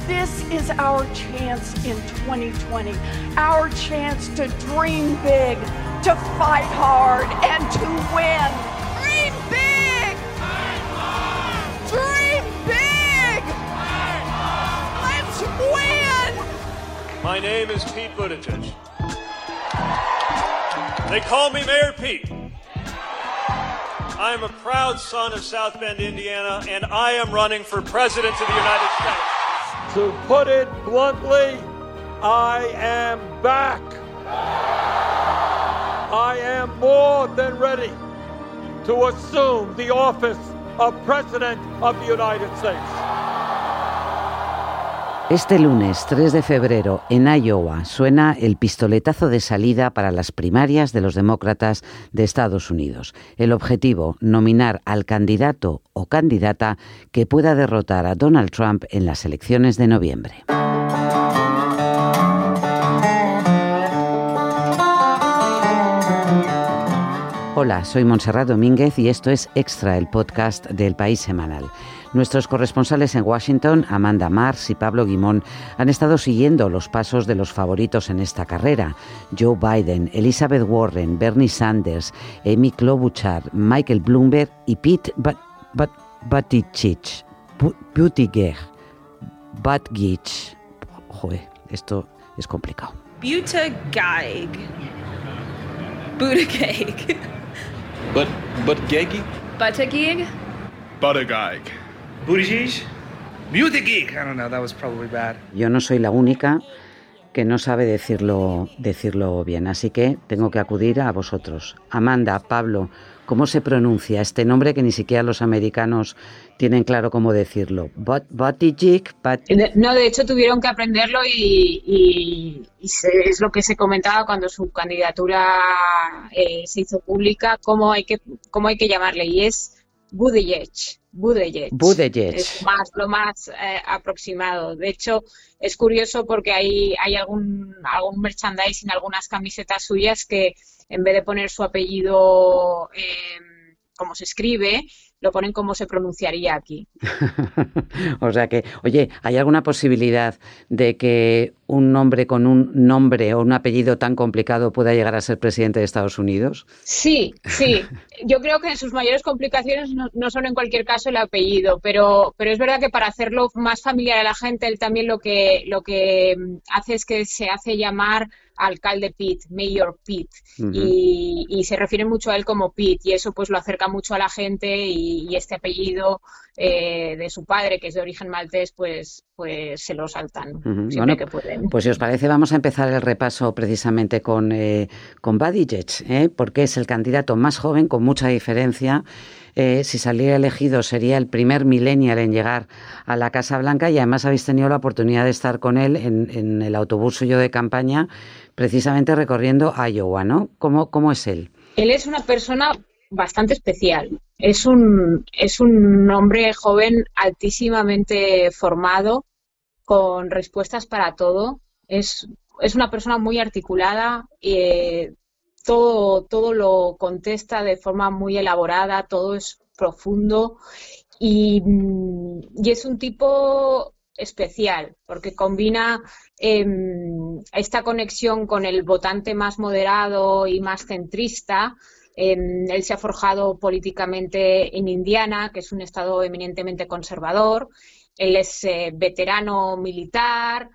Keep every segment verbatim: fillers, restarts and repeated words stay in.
This is our chance in twenty twenty, our chance to dream big, to fight hard, and to win. Dream big! Fight hard! Dream big! Fight hard! Let's win! My name is Pete Buttigieg. They call me Mayor Pete. I am a proud son of South Bend, Indiana, and I am running for President of the United States. To put it bluntly, I am back. I am more than ready to assume the office of President of the United States. Este lunes tres de febrero, en Iowa, suena el pistoletazo de salida para las primarias de los demócratas de Estados Unidos. El objetivo, nominar al candidato o candidata que pueda derrotar a Donald Trump en las elecciones de noviembre. Hola, soy Montserrat Domínguez y esto es Extra, el podcast del País Semanal. Nuestros corresponsales en Washington, Amanda Marx y Pablo Guimón, han estado siguiendo los pasos de los favoritos en esta carrera. Joe Biden, Elizabeth Warren, Bernie Sanders, Amy Klobuchar, Michael Bloomberg y Pete Buttigieg. Buttigieg. Buttigieg. Joder, esto es complicado. Buttigieg. Buttigieg. But, Buttigieg? Buttigieg? Buttigieg. Buttigieg? Buttigieg. I don't know, that was probably bad. Yo no soy la única que no sabe decirlo, decirlo bien, así que tengo que acudir a vosotros. Amanda, Pablo, ¿cómo se pronuncia este nombre que ni siquiera los americanos tienen claro cómo decirlo? Buttigieg. But... No, de hecho tuvieron que aprenderlo y, y, y se, es lo que se comentaba cuando su candidatura eh, se hizo pública, cómo hay que, cómo hay que llamarle, y es Buttigieg. Buttigieg. Buttigieg. Es más, lo más eh, aproximado. De hecho, es curioso porque hay, hay algún, algún merchandising, algunas camisetas suyas que en vez de poner su apellido eh, como se escribe, lo ponen como se pronunciaría aquí. O sea que, oye, ¿hay alguna posibilidad de que un hombre con un nombre o un apellido tan complicado pueda llegar a ser presidente de Estados Unidos? Sí, sí. Yo creo que sus mayores complicaciones no, no son en cualquier caso el apellido, pero, pero es verdad que para hacerlo más familiar a la gente, él también lo que, lo que hace es que se hace llamar alcalde Pete, Mayor Pete, uh-huh. y, y se refiere mucho a él como Pete, y eso pues lo acerca mucho a la gente, y, y este apellido eh, de su padre, que es de origen maltés, pues, pues se lo saltan uh-huh. siempre bueno, que pueden. Pues si os parece vamos a empezar el repaso precisamente con, eh, con Buttigieg, ¿eh? porque es el candidato más joven con mucha diferencia. Eh, si saliera elegido sería el primer millennial en llegar a la Casa Blanca, y además habéis tenido la oportunidad de estar con él en, en el autobús suyo de campaña, precisamente recorriendo Iowa, ¿no? ¿Cómo, cómo es él? Él es una persona bastante especial. Es un, es un hombre joven altísimamente formado, con respuestas para todo. Es, es una persona muy articulada, eh, Todo, todo lo contesta de forma muy elaborada, todo es profundo y, y es un tipo especial porque combina eh, esta conexión con el votante más moderado y más centrista. Eh, él se ha forjado políticamente en Indiana, que es un estado eminentemente conservador. Él es eh, veterano militar,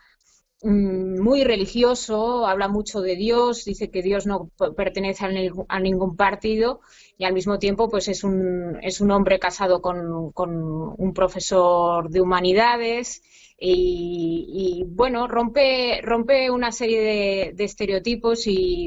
muy religioso, habla mucho de Dios, dice que Dios no pertenece a ningún partido, y al mismo tiempo pues es un, es un hombre casado con, con un profesor de humanidades y, y bueno, rompe, rompe una serie de, de estereotipos y,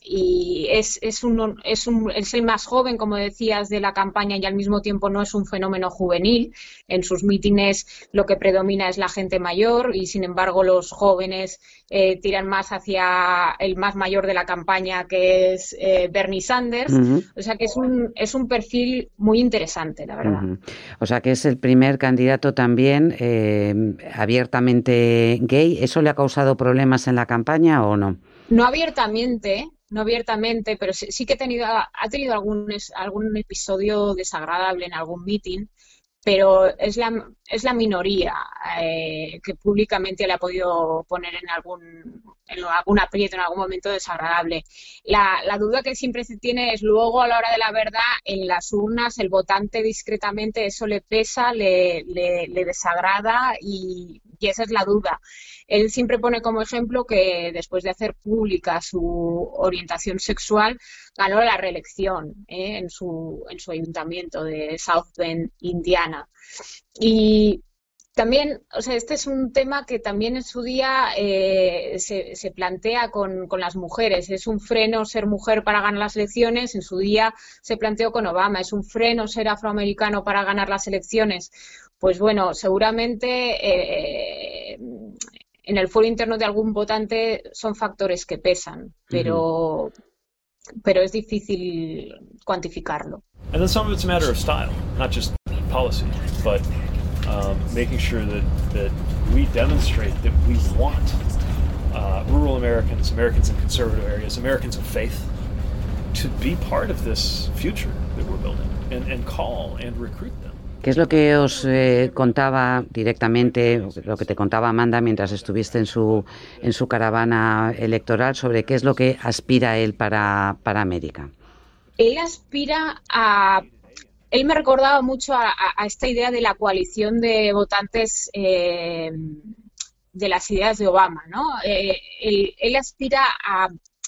y es, es, un, es, un, es el más joven, como decías, de la campaña, y al mismo tiempo no es un fenómeno juvenil. En sus mítines lo que predomina es la gente mayor y sin embargo los jóvenes eh, tiran más hacia el más mayor de la campaña, que es eh, Bernie Sanders. Uh-huh. O sea que es un, es un perfil muy interesante, la verdad. Uh-huh. O sea que es el primer candidato también eh, abiertamente gay. ¿Eso le ha causado problemas en la campaña o no? No abiertamente, no abiertamente, pero sí, sí que ha tenido, ha tenido algún, algún episodio desagradable en algún meeting. pero es la, es la minoría eh, que públicamente le ha podido poner en algún, en algún aprieto, en algún momento desagradable. La, la duda que siempre se tiene es luego a la hora de la verdad, en las urnas, el votante discretamente, eso le pesa, le, le, le desagrada y, y esa es la duda. Él siempre pone como ejemplo que después de hacer pública su orientación sexual, ganó la reelección ¿eh? en, su, en su ayuntamiento de South Bend, Indiana. Y también, o sea, este es un tema que también en su día eh, se, se plantea con, con las mujeres. Es un freno ser mujer para ganar las elecciones. En su día se planteó con Obama. Es un freno ser afroamericano para ganar las elecciones. Pues bueno, seguramente eh, en el foro interno de algún votante son factores que pesan, pero, uh-huh. pero es difícil cuantificarlo. And then some of it's a matter of style, not just policy, but um, making sure that, that we demonstrate that we want uh, rural Americans, Americans in conservative areas, Americans of faith, to be part of this future that we're building and, and call and recruit them. ¿Qué es lo que os eh, contaba directamente, lo que te contaba Amanda mientras estuviste en su en su caravana electoral sobre qué es lo que aspira él para, para América? Él aspira a... Él me recordaba mucho a, a, a esta idea de la coalición de votantes eh, de las ideas de Obama, ¿no? Eh, él, él aspira a,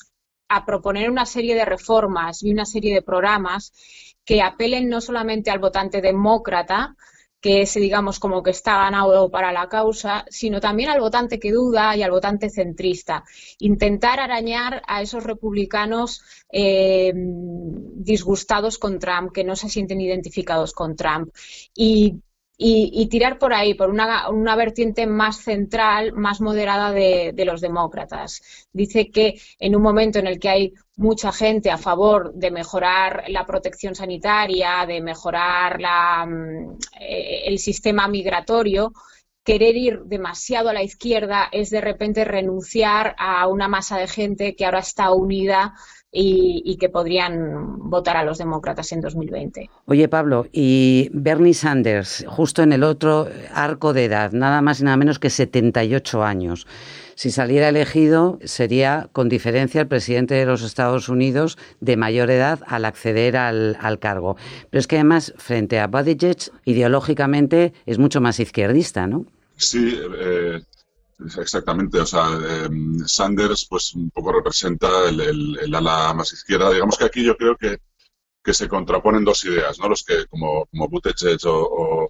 a proponer una serie de reformas y una serie de programas que apelen no solamente al votante demócrata, que es, digamos, como que está ganado para la causa, sino también al votante que duda y al votante centrista. Intentar arañar a esos republicanos eh, disgustados con Trump, que no se sienten identificados con Trump. Y Y, y tirar por ahí, por una, una vertiente más central, más moderada de, de los demócratas. Dice que en un momento en el que hay mucha gente a favor de mejorar la protección sanitaria, de mejorar la, eh, el sistema migratorio, querer ir demasiado a la izquierda es de repente renunciar a una masa de gente que ahora está unida y, y que podrían votar a los demócratas en dos mil veinte. Oye, Pablo, y Bernie Sanders, justo en el otro arco de edad, nada más y nada menos que setenta y ocho años. Si saliera elegido, sería con diferencia el presidente de los Estados Unidos de mayor edad al acceder al, al cargo. Pero es que además, frente a Buttigieg, ideológicamente es mucho más izquierdista, ¿no? Sí, eh, exactamente. O sea, eh, Sanders pues un poco representa el, el, el ala más izquierda. Digamos que aquí yo creo que, que se contraponen dos ideas, ¿no? Los que como, como Buttigieg o, o,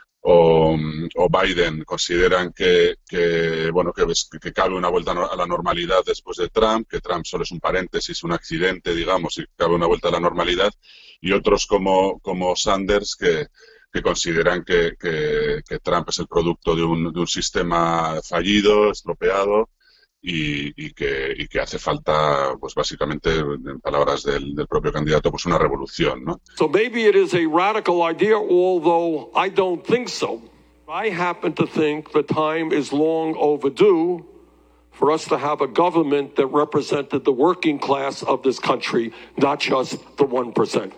o, o Biden consideran que, que bueno que, que cabe una vuelta a la normalidad después de Trump, que Trump solo es un paréntesis, un accidente, digamos, y cabe una vuelta a la normalidad, y otros como, como Sanders que que consideran que, que, que Trump es el producto de un, de un sistema fallido, estropeado, y, y, que, y que hace falta, pues básicamente, en palabras del, del propio candidato, pues una revolución, ¿no? So maybe it is a radical idea, although I don't think so. I happen to think the time is long overdue for us to have a government that represented the working class of this country, not just the one percent.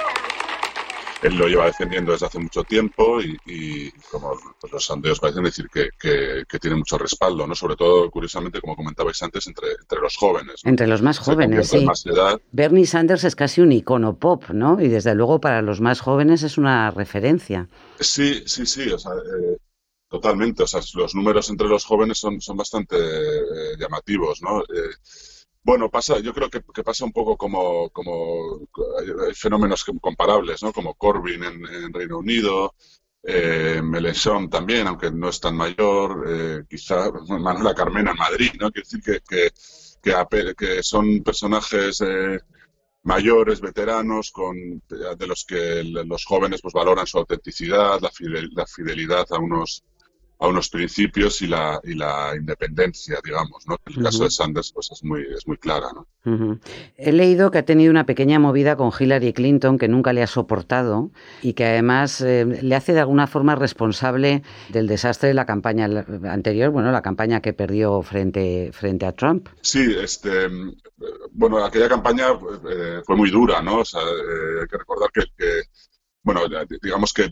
Él lo lleva defendiendo desde hace mucho tiempo y, y como pues los sondeos parecen decir que, que, que tiene mucho respaldo, ¿no? Sobre todo, curiosamente, como comentabais antes, entre, entre los jóvenes, ¿no? Entre los más jóvenes, sí. Más edad. Bernie Sanders es casi un icono pop, ¿no? Y desde luego para los más jóvenes es una referencia. Sí, sí, sí, o sea, eh, totalmente. O sea, los números entre los jóvenes son, son bastante eh, llamativos, ¿no? Eh, Bueno, pasa, yo creo que, que pasa un poco como, como hay fenómenos comparables, ¿no? Como Corbyn en, en Reino Unido, eh, Mélenchon también, aunque no es tan mayor, eh, quizá Manuela Carmena en Madrid, ¿no? Quiero decir que, que, que, que son personajes eh, mayores, veteranos, con, de los que los jóvenes pues valoran su autenticidad, la, fidel, la fidelidad a unos a unos principios y la y la independencia, digamos, ¿no? En el uh-huh. caso de Sanders pues es muy es muy clara, ¿no? Uh-huh. He leído que ha tenido una pequeña movida con Hillary Clinton que nunca le ha soportado y que además eh, le hace de alguna forma responsable del desastre de la campaña anterior, bueno, la campaña que perdió frente frente a Trump. Sí, este bueno, aquella campaña eh, fue muy dura, ¿no? O sea, eh, hay que recordar que, que bueno, digamos que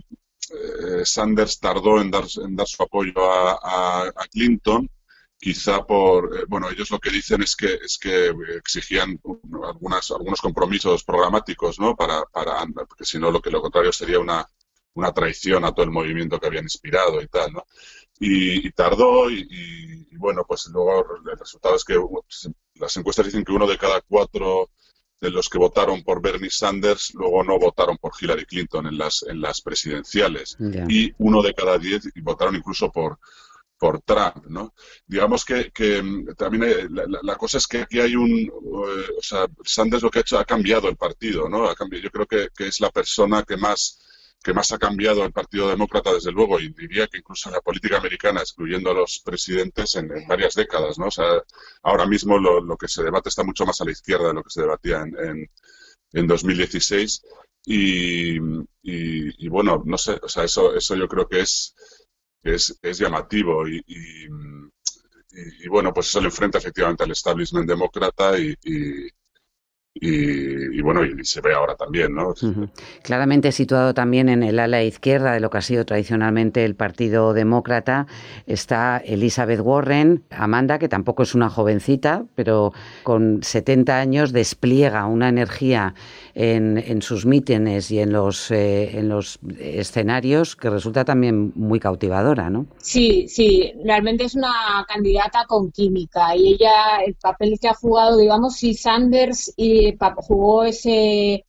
eh, Sanders tardó en dar, en dar su apoyo a, a, a Clinton, quizá por, eh, bueno, ellos lo que dicen es que es que exigían algunas, algunos compromisos programáticos, ¿no? Para, para, porque si no, lo que lo contrario sería una, una traición a todo el movimiento que habían inspirado y tal, ¿no? Y, y tardó y, y, y, bueno, pues luego el resultado es que las encuestas dicen que uno de cada cuatro de los que votaron por Bernie Sanders luego no votaron por Hillary Clinton en las, en las presidenciales. Yeah. Y uno de cada diez votaron incluso por por Trump, ¿no? Digamos que, que también hay, la, la cosa es que aquí hay un... Eh, o sea, Sanders lo que ha hecho ha cambiado el partido, ¿no? Ha cambiado, yo creo que, que es la persona que más que más ha cambiado el Partido Demócrata, desde luego, y diría que incluso en la política americana, excluyendo a los presidentes en, en varias décadas, ¿no? O sea, ahora mismo lo, lo que se debate está mucho más a la izquierda de lo que se debatía en, en, en dos mil dieciséis y, y, y bueno, no sé, o sea, eso, eso yo creo que es Es, es llamativo y, y, y, y bueno, pues eso le enfrenta efectivamente al establishment demócrata y, y, y, y bueno, y se ve ahora también, ¿no? Uh-huh. Claramente situado también en el ala izquierda de lo que ha sido tradicionalmente el Partido Demócrata está Elizabeth Warren, Amanda, que tampoco es una jovencita, pero con setenta años despliega una energía en, en sus mítines y en los, eh, en los escenarios que resulta también muy cautivadora, ¿no? Sí, sí, realmente es una candidata con química y ella, el papel que ha jugado, digamos, si Sanders y jugó ese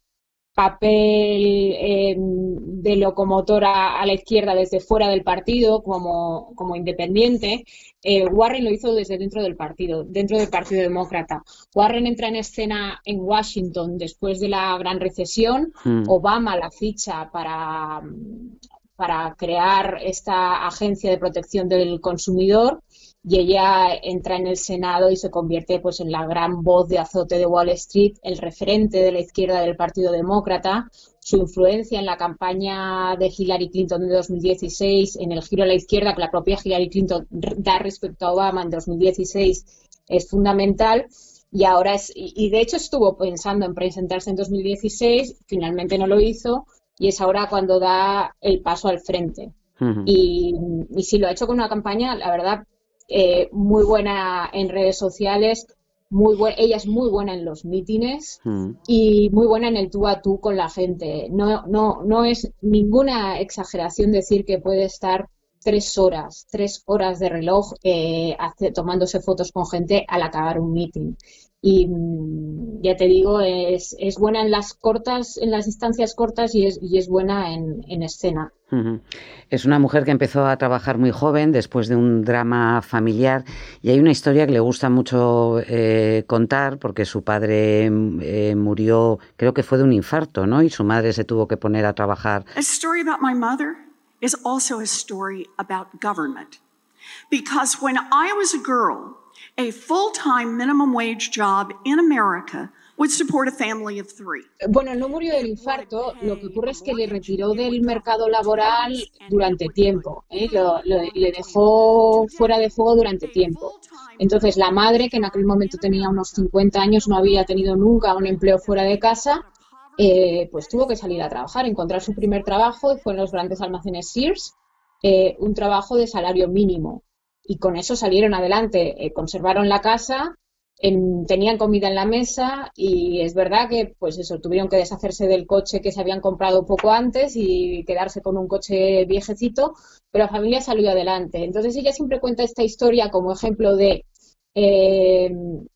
papel eh, de locomotora a la izquierda desde fuera del partido como, como independiente, eh, Warren lo hizo desde dentro del partido, dentro del Partido Demócrata. Warren entra en escena en Washington después de la gran recesión, mm. Obama la ficha para, para crear esta agencia de protección del consumidor y ella entra en el Senado y se convierte pues en la gran voz de azote de Wall Street, el referente de la izquierda del Partido Demócrata. Su influencia en la campaña de Hillary Clinton de dos mil dieciséis, en el giro a la izquierda que la propia Hillary Clinton da respecto a Obama en dos mil dieciséis, es fundamental. Y ahora es, y de hecho estuvo pensando en presentarse en dos mil dieciséis, finalmente no lo hizo, y es ahora cuando da el paso al frente. Uh-huh. Y, y sí, lo ha hecho con una campaña, la verdad, Eh, muy buena en redes sociales, muy bu- ella es muy buena en los mítines mm. y muy buena en el tú a tú con la gente. No, no, no es ninguna exageración decir que puede estar tres horas, tres horas de reloj eh, hace, tomándose fotos con gente al acabar un mítin. Y mmm, ya te digo, es, es buena en las cortas, en las distancias cortas y es, y es buena en, en escena. Uh-huh. Es una mujer que empezó a trabajar muy joven después de un drama familiar y hay una historia que le gusta mucho eh, contar porque su padre eh, murió, creo que fue de un infarto, ¿no? Y su madre se tuvo que poner a trabajar. A story about my mother is also a story about government. Because when I was a girl, a full-time minimum wage job in America would support a family of three. Bueno, no murió del infarto, lo que ocurre es que le retiró del mercado laboral durante tiempo, ¿eh? lo, lo, le dejó fuera de juego durante tiempo. Entonces la madre, que en aquel momento tenía unos cincuenta años, no había tenido nunca un empleo fuera de casa, eh, pues tuvo que salir a trabajar, encontrar su primer trabajo, fue en los grandes almacenes Sears, eh, un trabajo de salario mínimo. Y con eso salieron adelante, eh, conservaron la casa, en, tenían comida en la mesa y es verdad que pues eso, tuvieron que deshacerse del coche que se habían comprado poco antes y quedarse con un coche viejecito, pero la familia salió adelante. Entonces ella siempre cuenta esta historia como ejemplo de eh,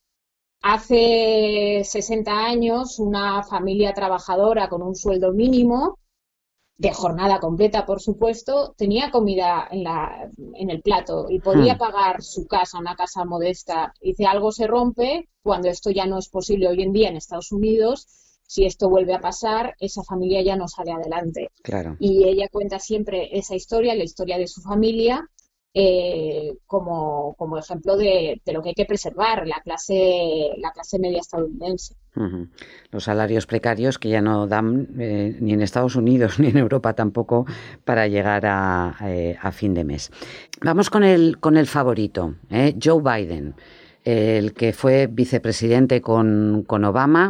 hace sesenta años una familia trabajadora con un sueldo mínimo, de jornada completa, por supuesto, tenía comida en, la, en el plato y podía pagar su casa, una casa modesta. Y si algo se rompe, cuando esto ya no es posible hoy en día en Estados Unidos, si esto vuelve a pasar, esa familia ya no sale adelante. Claro. Y ella cuenta siempre esa historia, la historia de su familia, eh, como, como ejemplo de, de lo que hay que preservar, la clase, la clase media estadounidense. Uh-huh. Los salarios precarios que ya no dan eh, ni en Estados Unidos ni en Europa tampoco para llegar a, eh, a fin de mes. Vamos con el, con el favorito, ¿eh? Joe Biden, el que fue vicepresidente con, con Obama.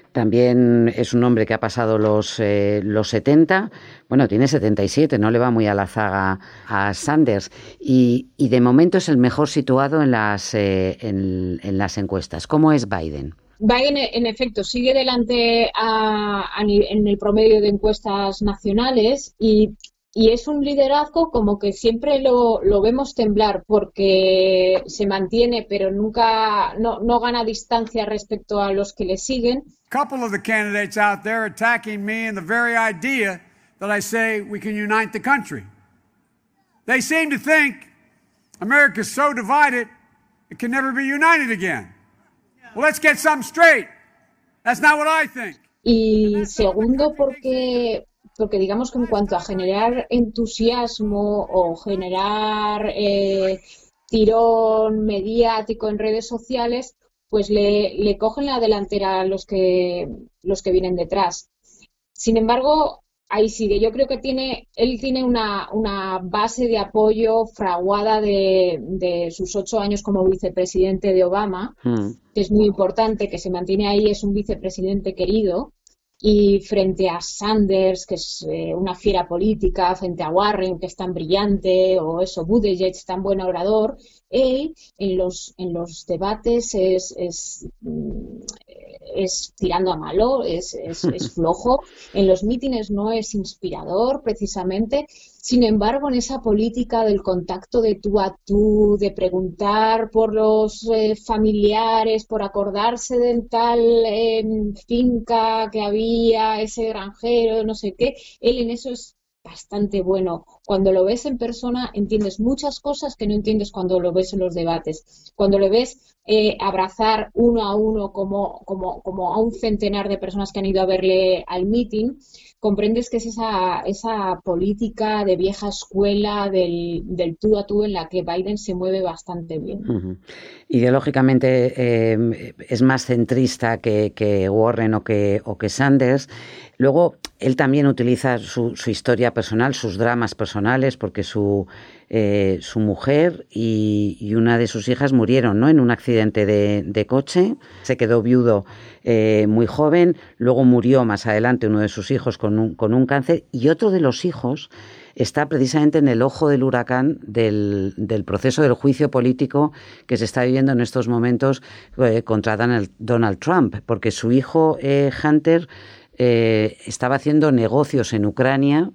También es un hombre que ha pasado los, eh, los setenta, bueno, tiene setenta y siete, no le va muy a la zaga a Sanders, y, y de momento es el mejor situado en las, eh, en, en las encuestas. ¿Cómo es Biden? Biden, en efecto, sigue delante a, a, en el promedio de encuestas nacionales y, y es un liderazgo como que siempre lo, lo vemos temblar porque se mantiene, pero nunca no, no gana distancia respecto a los que le siguen. Couple of the candidates out there attacking me and the very idea that I say we can unite the country. They seem to think America's so divided it can never be united again. Well, let's get something straight. That's not what I think. Y segundo, porque porque digamos que en cuanto a generar entusiasmo o generar eh, tirón mediático en redes sociales, pues le, le cogen la delantera a los que los que vienen detrás. Sin embargo, ahí sigue. Yo creo que tiene él tiene una, una base de apoyo fraguada de, de sus ocho años como vicepresidente de Obama, mm. que es muy importante, que se mantiene ahí, es un vicepresidente querido. Y frente a Sanders, que es eh, una fiera política, frente a Warren, que es tan brillante, o eso, Buttigieg, tan buen orador, él en los, en los debates es, es, es tirando a malo, es, es, es flojo, en los mítines no es inspirador, precisamente. Sin embargo, en esa política del contacto de tú a tú, de preguntar por los eh, familiares, por acordarse del tal eh, finca que había, ese granjero, no sé qué, él en eso es bastante bueno. Cuando lo ves en persona entiendes muchas cosas que no entiendes cuando lo ves en los debates. Cuando le ves eh, abrazar uno a uno como, como, como a un centenar de personas que han ido a verle al meeting, comprendes que es esa, esa política de vieja escuela del, del tú a tú en la que Biden se mueve bastante bien. Uh-huh. Ideológicamente eh, es más centrista que, que Warren o que, o que Sanders. Luego, él también utiliza su, su historia personal, sus dramas personales, porque su, eh, su mujer y, y una de sus hijas murieron, ¿no?, en un accidente de, de coche. Se quedó viudo eh, muy joven, luego murió más adelante uno de sus hijos con un, con un cáncer, y otro de los hijos está precisamente en el ojo del huracán del, del proceso del juicio político que se está viviendo en estos momentos eh, contra Donald, Donald Trump, porque su hijo eh, Hunter eh, estaba haciendo negocios en Ucrania.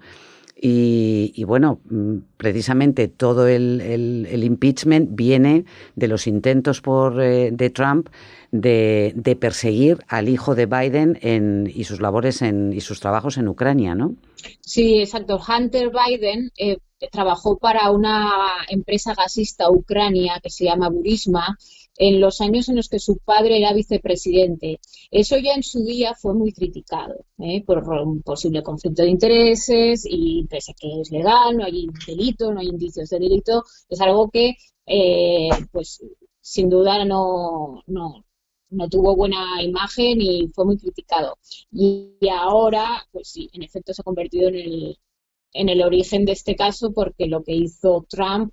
Y, y bueno, precisamente todo el, el, el impeachment viene de los intentos por eh, de Trump de, de perseguir al hijo de Biden en, y sus labores en, y sus trabajos en Ucrania, ¿no? Sí, exacto. Hunter Biden eh, trabajó para una empresa gasista ucrania que se llama Burisma en los años en los que su padre era vicepresidente. Eso ya en su día fue muy criticado ¿eh? por un posible conflicto de intereses, y pese a que es legal, no hay delito, no hay indicios de delito, es algo que eh, pues sin duda no, no, no tuvo buena imagen y fue muy criticado. Y, y ahora, pues sí, en efecto se ha convertido en el, en el origen de este caso, porque lo que hizo Trump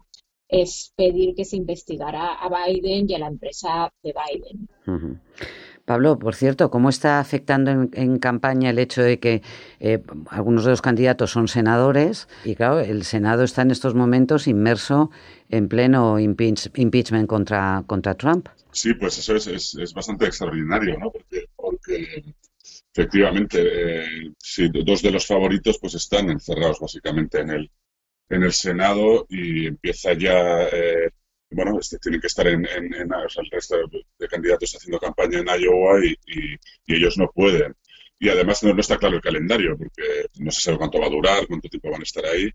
es pedir que se investigara a Biden y a la empresa de Biden. Uh-huh. Pablo, por cierto, ¿cómo está afectando en, en campaña el hecho de que eh, algunos de los candidatos son senadores? Y claro, el Senado está en estos momentos inmerso en pleno impeach, impeachment contra, contra Trump. Sí, pues eso es, es, es bastante extraordinario, ¿no? Porque, porque efectivamente, eh, sí, dos de los favoritos pues están encerrados básicamente en el en el Senado, y empieza ya, eh, bueno, este, tienen que estar en, en, en o sea, el resto de, de candidatos haciendo campaña en Iowa y, y, y ellos no pueden. Y además no, no está claro el calendario, porque no se sabe cuánto va a durar, cuánto tiempo van a estar ahí.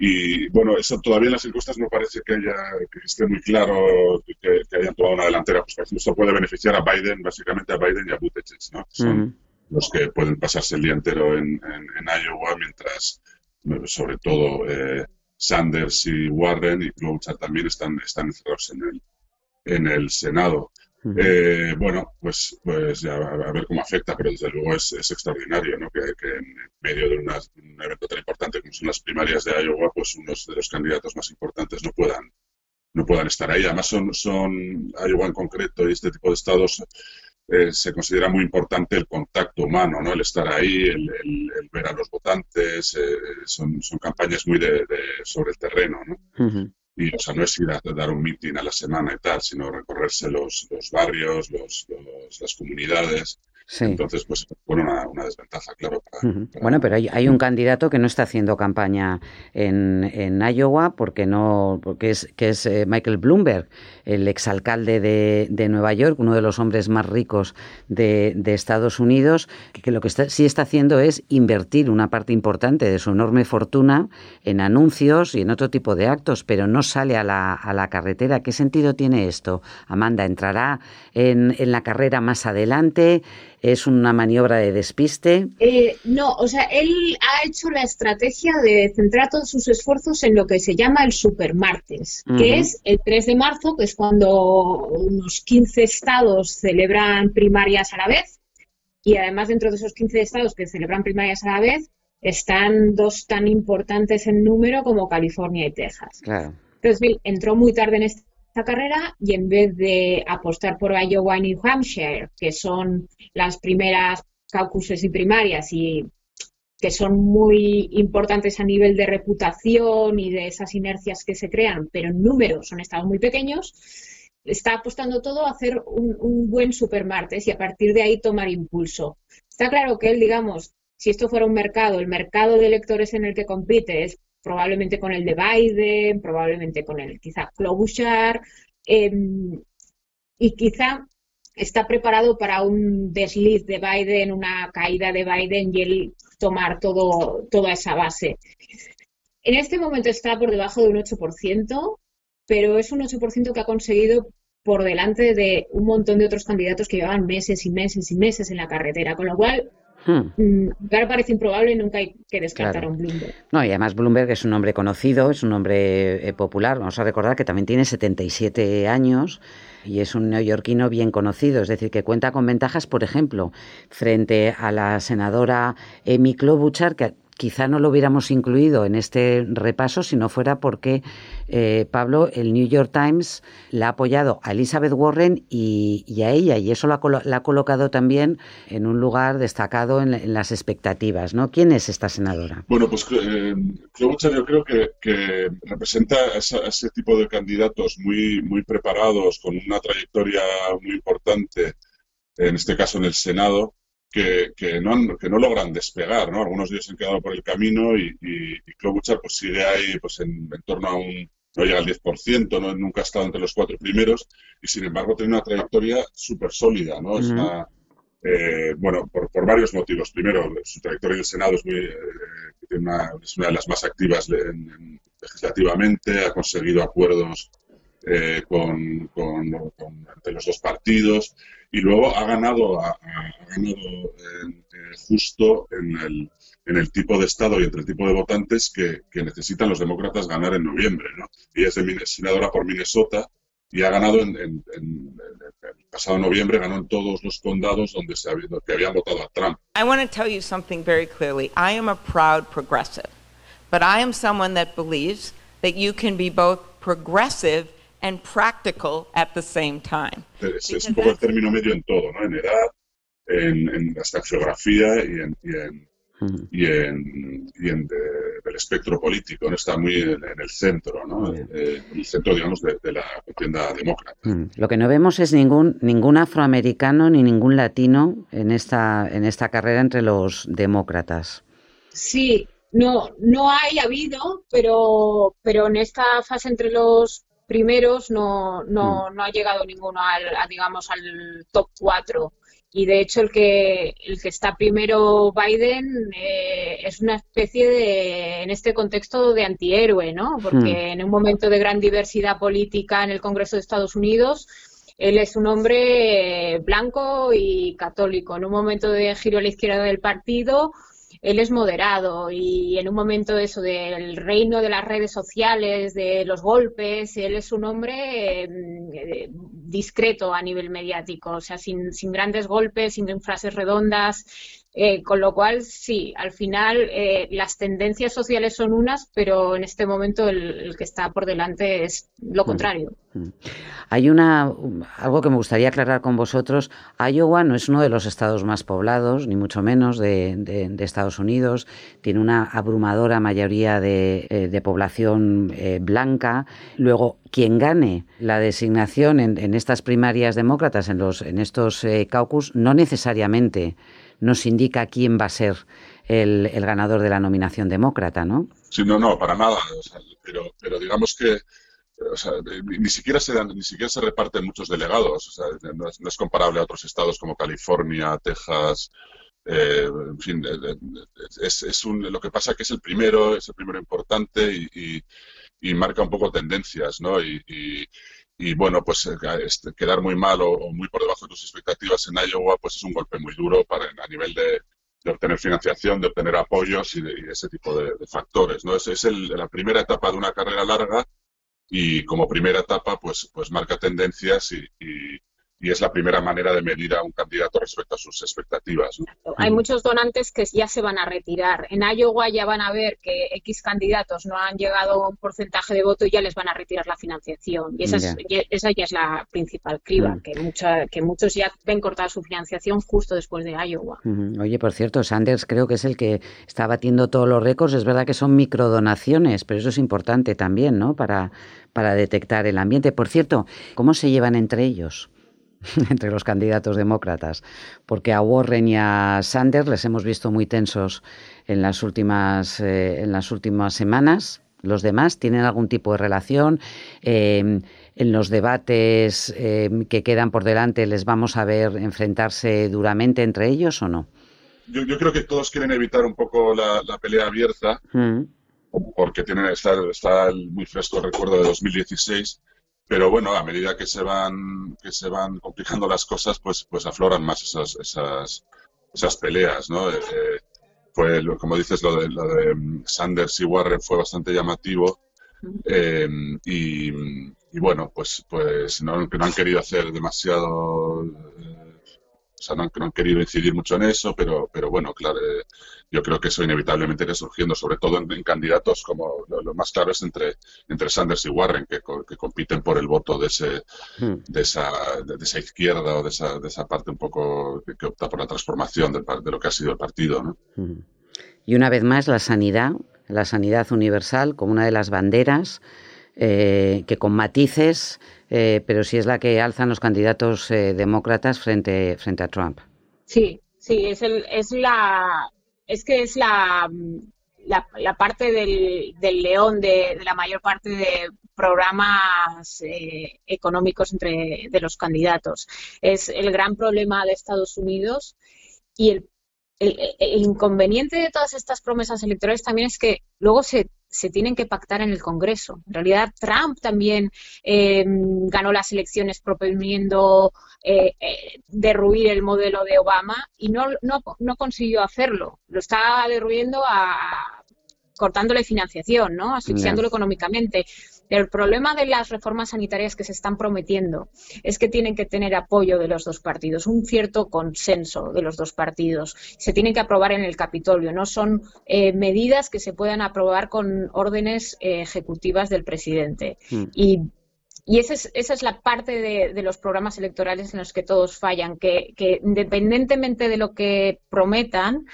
Y bueno, eso todavía en las encuestas no parece que haya que esté muy claro que, que hayan tomado una delantera. Pues por ejemplo, esto puede beneficiar a Biden, básicamente a Biden y a Buttigieg, ¿no? Son uh-huh. los que pueden pasarse el día entero en, en, en Iowa, mientras, sobre todo, eh, Sanders y Warren y Klobuchar también están, están encerrados en el, en el Senado. Uh-huh. Eh, bueno, pues, pues ya a, a ver cómo afecta, pero desde luego es, es extraordinario, ¿no? que, que en medio de una, un evento tan importante como son las primarias de Iowa, pues unos de los candidatos más importantes no puedan, no puedan estar ahí. Además son, son Iowa en concreto y este tipo de estados eh, se considera muy importante el contacto humano, ¿no? El estar ahí, el, el, el ver a los votantes, eh, son, son campañas muy de, de, sobre el terreno, ¿no? Uh-huh. Y, o sea, no es ir a dar un meeting a la semana y tal, sino recorrerse los, los barrios, los, los, las comunidades. Sí. Entonces, pues, bueno, una, una desventaja, claro. Para, uh-huh. para... Bueno, pero hay, hay un candidato que no está haciendo campaña en, en Iowa porque no, porque es que es eh, Michael Bloomberg, el exalcalde de, de Nueva York, uno de los hombres más ricos de, de Estados Unidos, que, que lo que está, sí está haciendo es invertir una parte importante de su enorme fortuna en anuncios y en otro tipo de actos, pero no sale a la, a la carretera. ¿Qué sentido tiene esto? Amanda, ¿entrará en, en la carrera más adelante? ¿Es una maniobra de despiste? Eh, no, o sea, él ha hecho la estrategia de centrar todos sus esfuerzos en lo que se llama el Supermartes, uh-huh. que es el tres de marzo, que es cuando unos quince estados celebran primarias a la vez, y además dentro de esos quince estados que celebran primarias a la vez, están dos tan importantes en número como California y Texas. Claro. Entonces, Bill entró muy tarde en este carrera y en vez de apostar por Iowa y New Hampshire, que son las primeras caucuses y primarias y que son muy importantes a nivel de reputación y de esas inercias que se crean, pero en número son estados muy pequeños, está apostando todo a hacer un, un buen supermartes y a partir de ahí tomar impulso. Está claro que él, digamos, si esto fuera un mercado, el mercado de electores en el que compite es probablemente con el de Biden, probablemente con el quizá Klobuchar, eh, y quizá está preparado para un desliz de Biden, una caída de Biden y él tomar todo, toda esa base. En este momento está por debajo de un ocho por ciento, pero es un ocho por ciento que ha conseguido por delante de un montón de otros candidatos que llevaban meses y meses y meses en la carretera, con lo cual... Hmm. Ahora parece improbable, nunca hay que descartar claro. a un Bloomberg. No, y además Bloomberg es un hombre conocido, es un hombre eh, popular. Vamos a recordar que también tiene setenta y siete años y es un neoyorquino bien conocido, es decir, que cuenta con ventajas, por ejemplo, frente a la senadora Amy Klobuchar, que quizá no lo hubiéramos incluido en este repaso si no fuera porque, eh, Pablo, el New York Times la ha apoyado a Elizabeth Warren y, y a ella, y eso la, la ha colocado también en un lugar destacado en, en las expectativas, ¿no? ¿Quién es esta senadora? Bueno, pues eh, Klobuchar yo creo que, que representa a, esa, a ese tipo de candidatos muy, muy preparados, con una trayectoria muy importante, en este caso en el Senado, Que, que, no han, que no logran despegar, ¿no? Algunos de ellos se han quedado por el camino y, y, y Klobuchar pues sigue ahí pues en, en torno a un... no llega al diez por ciento, ¿no? Nunca ha estado entre los cuatro primeros y sin embargo tiene una trayectoria súper sólida, ¿no? Uh-huh. Es una, eh, bueno, por, por varios motivos. Primero, su trayectoria en el Senado es, muy, eh, tiene una, es una de las más activas en, en, legislativamente, ha conseguido acuerdos eh, con, con, con entre los dos partidos. Y luego ha ganado, ha, ha ganado eh, justo en el, en el tipo de estado y entre el tipo de votantes que, que necesitan los demócratas ganar en noviembre, ¿no? Ella es de, senadora por Minnesota y ha ganado en, en, en, en el pasado noviembre, ganó en todos los condados donde se había, que habían votado a Trump. I want to tell you something very clearly. I am a proud progressive, but I am someone that believes that you can be both progressive and practical at the same time. Es, es un poco el término medio en todo, ¿no? En edad, en, en hasta geografía y en, y en, uh-huh. y en, y en de, del espectro político, ¿no? Está muy en, en el centro, ¿no? Uh-huh. Eh, el centro, digamos, de, de la contienda demócrata. Uh-huh. Lo que no vemos es ningún ningún afroamericano ni ningún latino en esta en esta carrera entre los demócratas. Sí, no no hay habido, pero pero en esta fase entre los primeros no, no, no ha llegado ninguno al, a, digamos, al top cuatro. Y de hecho el que el que está primero, Biden, eh, es una especie de, en este contexto, de antihéroe, ¿no? Porque en un momento de gran diversidad política en el Congreso de Estados Unidos, él es un hombre blanco y católico. En un momento de giro a la izquierda del partido, él es moderado, y en un momento de eso del reino de las redes sociales, de los golpes, él es un hombre eh, discreto a nivel mediático, o sea, sin, sin grandes golpes, sin frases redondas, Eh, con lo cual, sí, al final eh, las tendencias sociales son unas, pero en este momento el, el que está por delante es lo contrario. Hay una algo que me gustaría aclarar con vosotros. Iowa no es uno de los estados más poblados, ni mucho menos, de, de, de Estados Unidos. Tiene una abrumadora mayoría de, eh, de población eh, blanca. Luego, quien gane la designación en, en estas primarias demócratas, en, los, en estos eh, caucus, no necesariamente nos indica quién va a ser el, el ganador de la nominación demócrata, ¿no? Sí, no, no, para nada. O sea, pero, pero digamos que o sea, ni siquiera se dan, ni siquiera se reparten muchos delegados. O sea, no es, no es comparable a otros estados como California, Texas. Eh, en fin, es, es un, lo que pasa que es el primero, es el primero importante y, y, y marca un poco tendencias, ¿no? Y, y, y bueno, pues este, quedar muy mal o, o muy por debajo de tus expectativas en Iowa, pues es un golpe muy duro para a nivel de, de obtener financiación, de obtener apoyos y, de, y ese tipo de, de factores, ¿no? Es, es el, la primera etapa de una carrera larga y como primera etapa, pues, pues marca tendencias y, y, y es la primera manera de medir a un candidato respecto a sus expectativas, ¿no? Hay muchos donantes que ya se van a retirar. En Iowa ya van a ver que X candidatos no han llegado a un porcentaje de voto y ya les van a retirar la financiación. Y esa, es, ya, esa ya es la principal criba, mm. que, mucha, que muchos ya ven cortada su financiación justo después de Iowa. Mm. Oye, por cierto, Sanders creo que es el que está batiendo todos los récords. Es verdad que son microdonaciones, pero eso es importante también, ¿no? Para, para detectar el ambiente. Por cierto, ¿cómo se llevan entre ellos? Entre los candidatos demócratas, porque a Warren y a Sanders les hemos visto muy tensos en las últimas eh, en las últimas semanas. ¿Los demás tienen algún tipo de relación? Eh, en los debates eh, que quedan por delante, ¿les vamos a ver enfrentarse duramente entre ellos o no? Yo, yo creo que todos quieren evitar un poco la, la pelea abierta, mm. porque tienen está, está muy fresco el recuerdo de dos mil dieciséis. Pero bueno, a medida que se van que se van complicando las cosas, pues pues afloran más esas esas esas peleas, ¿no? Eh, fue como dices lo de lo de Sanders y Warren fue bastante llamativo eh, y, y bueno, pues pues no, no han querido hacer demasiado, eh, o sea, no han, no han querido incidir mucho en eso, pero pero bueno, claro, eh, yo creo que eso inevitablemente irá surgiendo, sobre todo en, en candidatos como lo, lo más claro es entre entre Sanders y Warren, que, que compiten por el voto de ese mm. de esa de, de esa izquierda o de esa de esa parte un poco que, que opta por la transformación del, de lo que ha sido el partido, ¿no? Mm. Y una vez más la sanidad, la sanidad universal como una de las banderas eh, que con matices, eh, pero sí es la que alzan los candidatos eh, demócratas frente frente a Trump. Sí, sí, es el es la Es que es la, la, la parte del, del león de, de la mayor parte de programas eh, económicos entre de los candidatos. Es el gran problema de Estados Unidos y el, el, el inconveniente de todas estas promesas electorales también es que luego se, se tienen que pactar en el Congreso. En realidad, Trump también eh, ganó las elecciones proponiendo eh, eh, derruir el modelo de Obama y no, no, no consiguió hacerlo. Lo está derruyendo a, cortándole financiación, ¿no? Asfixiándolo yeah. económicamente. Pero el problema de las reformas sanitarias que se están prometiendo es que tienen que tener apoyo de los dos partidos, un cierto consenso de los dos partidos. Se tienen que aprobar en el Capitolio, no son eh, medidas que se puedan aprobar con órdenes eh, ejecutivas del presidente. Mm. Y, y esa es, esa es la parte de, de los programas electorales en los que todos fallan, que, que independientemente de lo que prometan,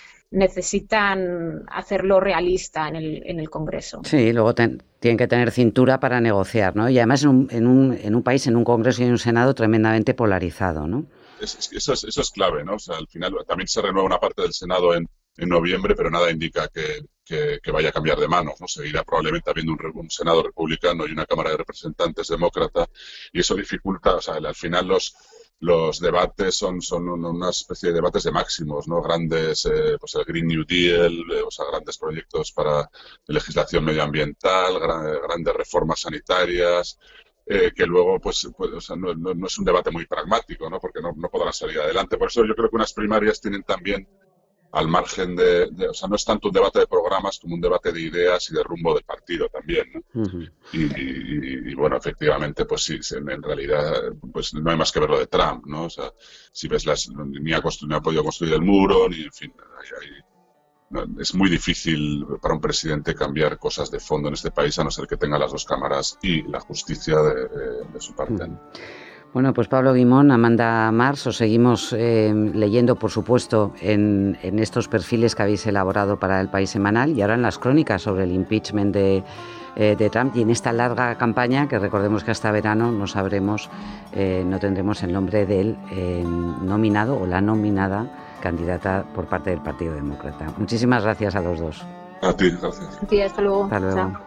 necesitan hacerlo realista en el, en el Congreso. Sí, luego ten, tienen que tener cintura para negociar, ¿no? Y además en un, en un, en un país, en un Congreso y en un Senado tremendamente polarizado, ¿no? Es, es, eso, es, eso es clave, ¿no? O sea, al final también se renueva una parte del Senado en, en noviembre, pero nada indica que, que, que vaya a cambiar de manos, ¿no? Seguirá probablemente habiendo un, un Senado republicano y una Cámara de Representantes demócrata, y eso dificulta, o sea, al final los Los debates son, son una especie de debates de máximos, ¿no? Grandes, eh, pues el Green New Deal, eh, o sea, grandes proyectos para legislación medioambiental, gran, grandes reformas sanitarias, eh, que luego, pues, pues o sea, no, no, no es un debate muy pragmático, ¿no? Porque no, no podrán salir adelante. Por eso yo creo que unas primarias tienen también al margen de, de, o sea, no es tanto un debate de programas como un debate de ideas y de rumbo del partido también, ¿no? Uh-huh. y, y, y bueno, efectivamente, pues sí, en, en realidad, pues no hay más que ver lo de Trump, ¿no? O sea, si ves las, ni ha, constru, ni ha podido construir el muro, ni, en fin, hay, hay, no, es muy difícil para un presidente cambiar cosas de fondo en este país, a no ser que tenga las dos cámaras y la justicia de, de, de su parte. Uh-huh. Bueno, pues Pablo Guimón, Amanda Mars, os seguimos eh, leyendo, por supuesto, en, en estos perfiles que habéis elaborado para El País Semanal y ahora en las crónicas sobre el impeachment de, eh, de Trump y en esta larga campaña que recordemos que hasta verano no sabremos, eh, no tendremos el nombre del eh, nominado o la nominada candidata por parte del Partido Demócrata. Muchísimas gracias a los dos. A ti, gracias. A ti, hasta luego. Hasta luego. Chao.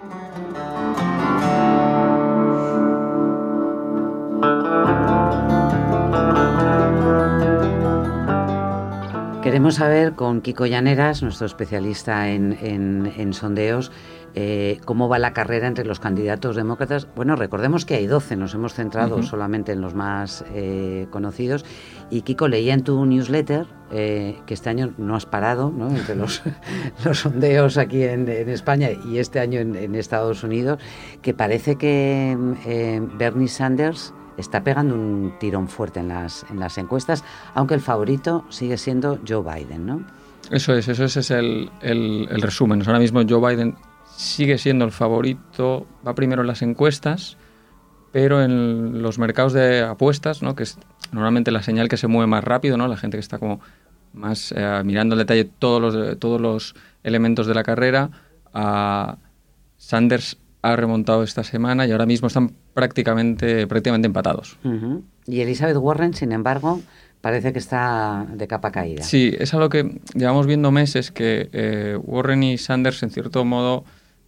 Queremos saber con Kiko Llaneras, nuestro especialista en, en, en sondeos, eh, cómo va la carrera entre los candidatos demócratas. Bueno, recordemos que hay doce, nos hemos centrado uh-huh. solamente en los más eh, conocidos. Y Kiko, leía en tu newsletter eh, que este año no has parado, ¿no?, entre los, los sondeos aquí en, en España y este año en, en Estados Unidos, que parece que eh, Bernie Sanders está pegando un tirón fuerte en las en las encuestas, aunque el favorito sigue siendo Joe Biden, ¿no? Eso es, eso es, es el, el, el resumen. Ahora mismo Joe Biden sigue siendo el favorito, va primero en las encuestas, pero en los mercados de apuestas, ¿no?, que es normalmente la señal que se mueve más rápido, ¿no?, la gente que está como más eh, mirando en detalle todos los, todos los elementos de la carrera, uh, Sanders ha remontado esta semana y ahora mismo están prácticamente prácticamente empatados. Uh-huh. Y Elizabeth Warren, sin embargo, parece que está de capa caída. Sí, es algo que llevamos viendo meses, que eh, Warren y Sanders, en cierto modo,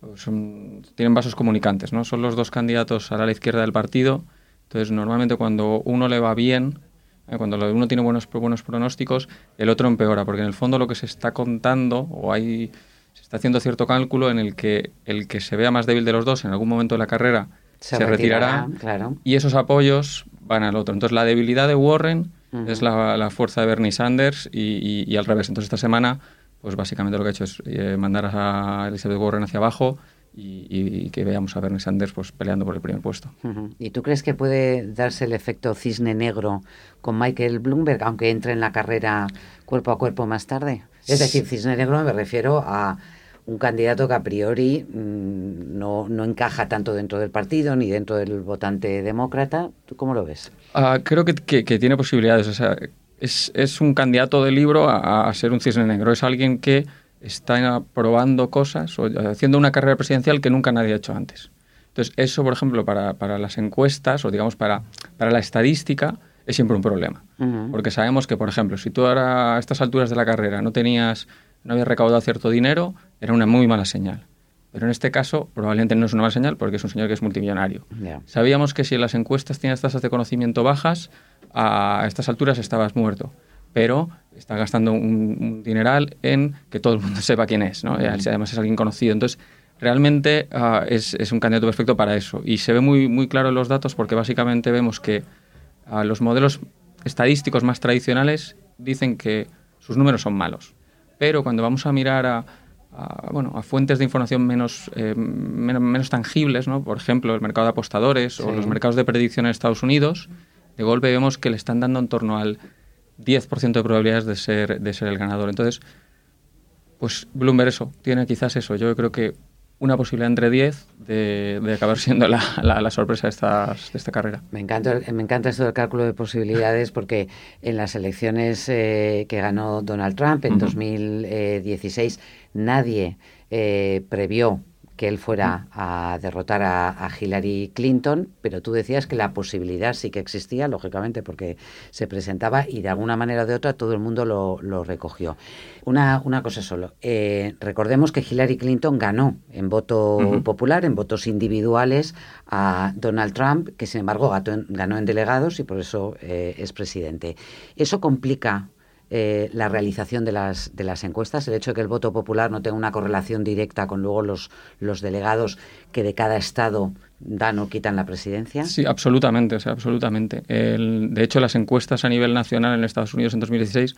son, tienen vasos comunicantes, ¿no? Son los dos candidatos a la izquierda del partido. Entonces, normalmente cuando uno le va bien, eh, cuando uno tiene buenos, buenos pronósticos, el otro empeora, porque en el fondo lo que se está contando, o hay... se está haciendo cierto cálculo en el que el que se vea más débil de los dos en algún momento de la carrera se, se retirará, retirará claro. y esos apoyos van al otro. Entonces la debilidad de Warren uh-huh. es la, la fuerza de Bernie Sanders y, y, y al revés. Entonces esta semana, pues básicamente lo que ha hecho es eh, mandar a Elizabeth Warren hacia abajo y, y, y que veamos a Bernie Sanders pues peleando por el primer puesto. Uh-huh. ¿Y tú crees que puede darse el efecto cisne negro con Michael Bloomberg, aunque entre en la carrera cuerpo a cuerpo más tarde? Es decir, cisne negro me refiero a un candidato que a priori mmm, no, no encaja tanto dentro del partido ni dentro del votante demócrata. ¿Tú cómo lo ves? Uh, creo que, que, que tiene posibilidades. O sea, es, es un candidato de libro a, a ser un cisne negro. Es alguien que está probando cosas o haciendo una carrera presidencial que nunca nadie ha hecho antes. Entonces, eso, por ejemplo, para, para las encuestas o, digamos, para, para la estadística es siempre un problema. Uh-huh. Porque sabemos que, por ejemplo, si tú ahora a estas alturas de la carrera no tenías... no había recaudado cierto dinero, era una muy mala señal. Pero en este caso probablemente no es una mala señal porque es un señor que es multimillonario. Yeah. Sabíamos que si en las encuestas tienes tasas de conocimiento bajas, a estas alturas estabas muerto. Pero está gastando un, un dineral en que todo el mundo sepa quién es, ¿no? Mm. Además es alguien conocido. Entonces, realmente uh, es, es un candidato perfecto para eso. Y se ve muy, muy claro en los datos porque básicamente vemos que uh, los modelos estadísticos más tradicionales dicen que sus números son malos. Pero cuando vamos a mirar a, a, bueno, a fuentes de información menos, eh, menos, menos tangibles, ¿no?, por ejemplo, el mercado de apostadores sí. o los mercados de predicción en Estados Unidos, de golpe vemos que le están dando en torno al diez por ciento de probabilidades de ser, de ser el ganador. Entonces, pues Bloomberg eso, tiene quizás eso. Yo creo que una posibilidad entre diez de, de acabar siendo la, la, la sorpresa de, estas, de esta carrera. Me encanta, me encanta esto del cálculo de posibilidades porque en las elecciones eh, que ganó Donald Trump en uh-huh. dos mil dieciséis nadie eh, previó que él fuera a derrotar a, a Hillary Clinton, pero tú decías que la posibilidad sí que existía, lógicamente, porque se presentaba y de alguna manera o de otra todo el mundo lo, lo recogió. Una, una cosa solo, eh, recordemos que Hillary Clinton ganó en voto uh-huh. popular, en votos individuales a Donald Trump, que sin embargo ganó en, ganó en delegados y por eso eh, es presidente. Eso complica Eh, la realización de las de las encuestas, el hecho de que el voto popular no tenga una correlación directa con luego los, los delegados que de cada estado dan o quitan la presidencia. Sí, absolutamente, o sea, absolutamente. El, de hecho, las encuestas a nivel nacional en Estados Unidos en dos mil dieciséis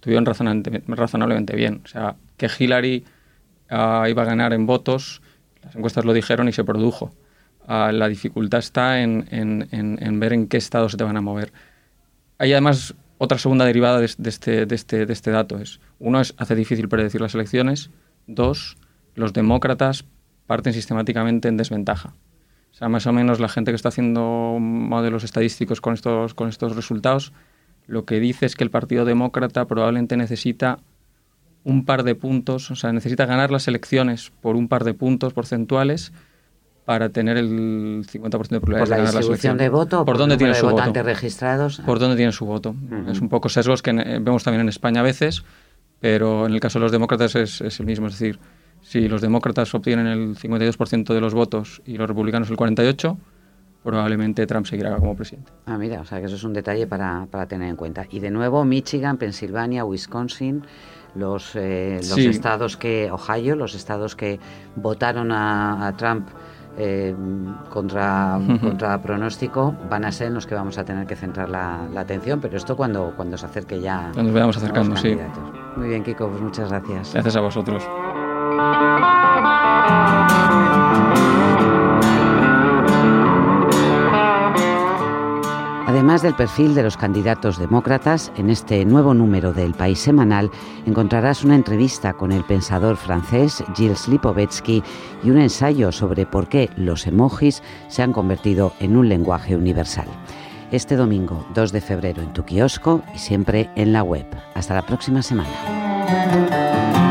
estuvieron razonablemente, razonablemente bien. O sea, que Hillary uh, iba a ganar en votos, las encuestas lo dijeron y se produjo. Uh, la dificultad está en, en, en, en ver en qué estados se te van a mover. Hay además otra segunda derivada de, de, este, de, este, de este dato. Es, uno, es hace difícil predecir las elecciones. Dos, los demócratas parten sistemáticamente en desventaja. O sea, más o menos la gente que está haciendo modelos estadísticos con estos, con estos resultados, lo que dice es que el Partido Demócrata probablemente necesita un par de puntos, o sea, necesita ganar las elecciones por un par de puntos porcentuales para tener el cincuenta por ciento de probabilidades de ganar la distribución de voto, por, por dónde tiene de su votantes voto, registrados. por dónde tiene su voto. Uh-huh. Es un poco sesgos que vemos también en España a veces, pero en el caso de los demócratas es, es el mismo, es decir, si los demócratas obtienen el cincuenta y dos por ciento de los votos y los republicanos el cuarenta y ocho por ciento, probablemente Trump seguirá como presidente. Ah, mira, o sea que eso es un detalle para, para tener en cuenta. Y de nuevo, Michigan, Pensilvania, Wisconsin, los, eh, los sí. estados que, Ohio, los estados que votaron a, a Trump eh, contra, uh-huh. contra pronóstico, van a ser los que vamos a tener que centrar la, la atención, pero esto cuando, cuando se acerque ya. Cuando nos veamos acercando, sí. Muy bien, Kiko, pues muchas gracias. Gracias a vosotros. Además del perfil de los candidatos demócratas, en este nuevo número del País Semanal encontrarás una entrevista con el pensador francés Gilles Lipovetsky y un ensayo sobre por qué los emojis se han convertido en un lenguaje universal. Este domingo, dos de febrero, en tu kiosco y siempre en la web. Hasta la próxima semana.